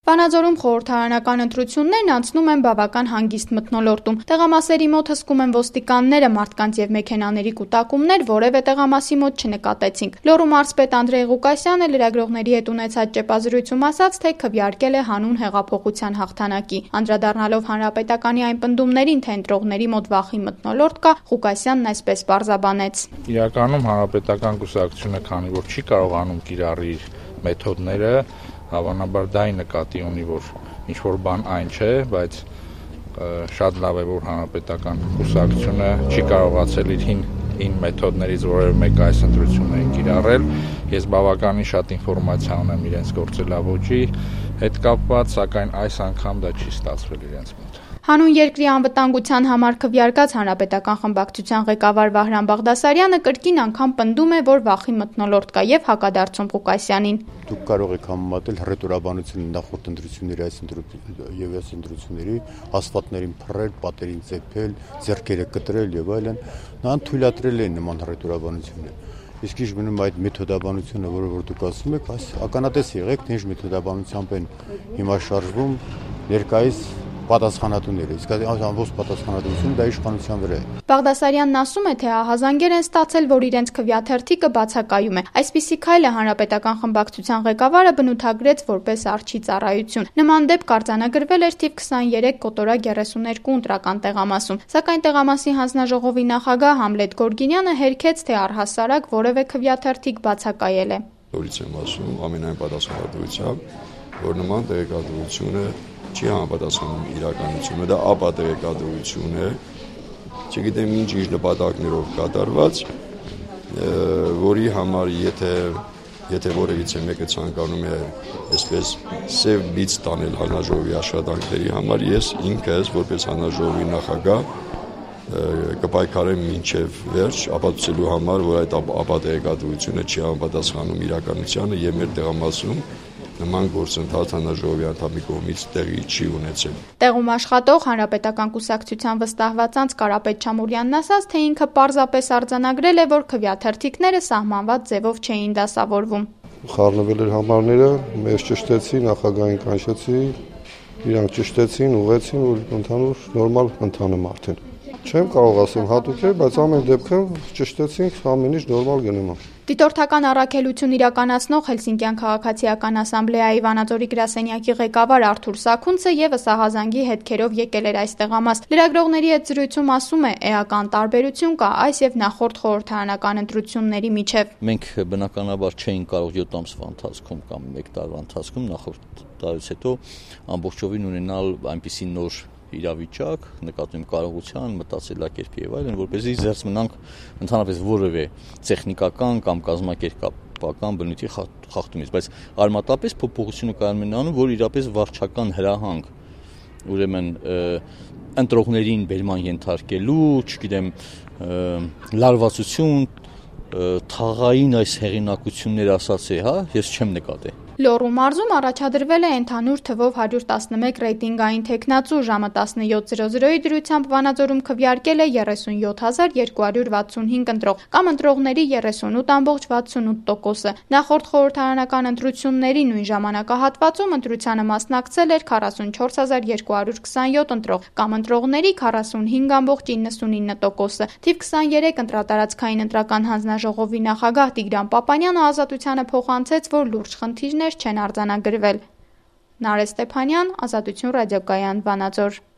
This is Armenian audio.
Վանաձորում խորհրդարանական ընտրություններն անցնում են բավական հանգիստ մթնոլորտում։ Տեղամասերի մոտ հսկում են ոստիկանները, մարդկանց եւ մեքենաների կուտակումներ որևէ տեղամասի մոտ չնկատեցինք։ Լոռու մարզպետ Անդրեյ Ղուկասյանը լրագրողների հետ ունեցած ճեպազրույցում ասաց, թե քվեարկել է հանուն հեղափոխության հաղթանակի։ Անդրադառնալով հանրապետականի այն պնդումներին, թե ընտրողների մոտ վախի մթնոլորտ կա, Ղուկասյանն այսպես պարզաբանեց. Իրականում հանրապետական կուսակցությունը, քանի որ չի կարողանում կիրառել մեթոդները, հավանաբար դա նկատի ունի, որ ինչ-որ բան այն չէ, բայց շատ լավ է, որ հանրապետական կուսակցությունը չի կարողացել իր հին մեթոդներից որևէ մեկ այս ընտրություններին կիրառել։ Ես բավականին շատ ինֆորմացիա ունեմ իրենց գործելավոճի հետ կապված, սակայն այս անգամ դա չի ստացվել իրենց մոտ։ Հանուն երկրի անվտանգության համար քվեարկած հանրապետական խմբակցության ղեկավար Վահրամ Բաղդասարյանը կրկին անգամ պնդում է, որ վախի մթնոլորտ կա եւ հակադարձում Ղուկասյանին։ Դուք կարող եք համեմատել հռետորաբանությունը նախորդ ընտրությունների այս ընտրությունների, ասֆալտներին փռել, պատերին ծեփել, ձեռքերը կտրել եւ այլն, նրան թույլատրել են նման հռետորաբանություններ։ Իսկ ինչ մնում այդ մեթոդաբանությունը, որը դուք ասում եք, ականատես եղեք, թե ինչ մեթոդաբանությամբ են հիմա շարժվում ներկայիս պատասխանատուները, իսկ ամբողջ պատասխանատվությունը դա իշխանության վրա է։ Բաղդասարյանն ասում է, թե ահազանգեր են ստացել, որ իրենց քվեաթերթիկը բացակայում է։ Այսպիսի քայլը հանրապետական խմբակցության ղեկավարը բնութագրեց որպես արջի ծառայություն։ Նման դեպք արձանագրվել էր թիվ 23 կոտորակ 32 ընտրական տեղամասում, սակայն տեղամասի հանձնաժողովի նախագահ Համլետ Գորգինյանը հերքեց, թե առհասարակ որևէ քվեաթերթիկ բացակայել է։ Նորից եմ ասում ամենայն պատասխանատվությամբ, որ նման տեղեկատվությունը չի համապատասխանում իրականությունը, դա ապատեղեկատվություն է, չգիտեմ ինչ նպատակներով կատարված, որի համար եթե որևիցե մեկը ցանկանում է այսպես սև բիծ տանել հանրաժողովի աշխատանքների համար, ես ինքս որպես հանրաժողովի նախագահ կպայքարեմ մինչև վերջ ապացուցելու համար, որ այդ ապատեղեկատվությունը չի համապատասխանում իրականությանը եւ մեր տեղամասում նման գործընթաց հանրաժողովի անդամի կողմից տեղի չի ունեցել։ Տեղում աշխատող հանրապետական կուսակցության վստահված անձ Կարապետ Չամուրյանն ասաց, թե ինքը պարզապես արձանագրել է, որ քվեաթերթիկները սահմանված ձևով չէին դասավորվում։ Խառնվել էր համարները, մեզ ճշտեցին, նախագահին կանչեցի, իրանք ճշտեցին, ուղեցին ու ընդհանուր նորմալ ընթանում արդեն։ Չեմ կարող ասեմ հատուկ է, բայց ամեն դեպքում ճշտեցինք, ամեն ինչ նորմալ գնում է։ Դիտորդական առաքելություն իրականացնող Հելսինկյան քաղաքացիական ասամբլեայի Վանաձորի գրասենյակի ղեկավար Արթուր Սաքունցը եւս ահազանգի հետքերով եկել էր այս տեղամաս։ Լրագրողների հետ զրույցում ասում է, էական տարբերություն կա այս եւ նախորդ խորհրդարանական ընտրությունների միջեւ։ Մենք բնականաբար չէինք կարող 7 ամսվա ընթացքում կամ 1 տարվա ընթացքում նախորդ տարուց հետո ամբողջովին ունենալ այնպիսի նոր իրավիճակ, նկատում կարողության, մտածելակերպի եւ այլն, որպեսզի զերծ մնանք ընդհանրապես որևէ տեխնիկական կամ կազմակերպական բնույթի խախտումից, բայց արմատապես փոփոխությունը կայանում է նրանում, որ իրապես վարչական հրահանգ, ուրեմն ընտրողներին բերման ենթարկելու, չգիտեմ, լարվածություն, թաղային այս հեղինակություններ ասացի, ես չեմ նկատի։ Լոռու մարզում առաջադրվել է ընդհանուր թվով 111 ռեյտինգային թեկնածու, ժամը 17:00-ի դրությամբ Վանաձորում քվեարկել է 37265 ընտրող, կամ ընտրողների 38.68%-ը։ Նախորդ խորհրդարանական ընտրությունների նույն ժամանակահատվածում ընտրությանը մասնակցել էր 44227 ընտրող, կամ ընտրողների 45.99%-ը։ Թիվ 23 ընտրատարածքային ընտրական հանձնաժողովի նախագահ Տիգրան Պապանյանը Ազատությանը փոխանցեց, որ լուրջ խնդիրներ չեն արձանագրվել։ Նարէ Ստեփանյան, Ազատություն ռադիոկայան, Վանաձոր։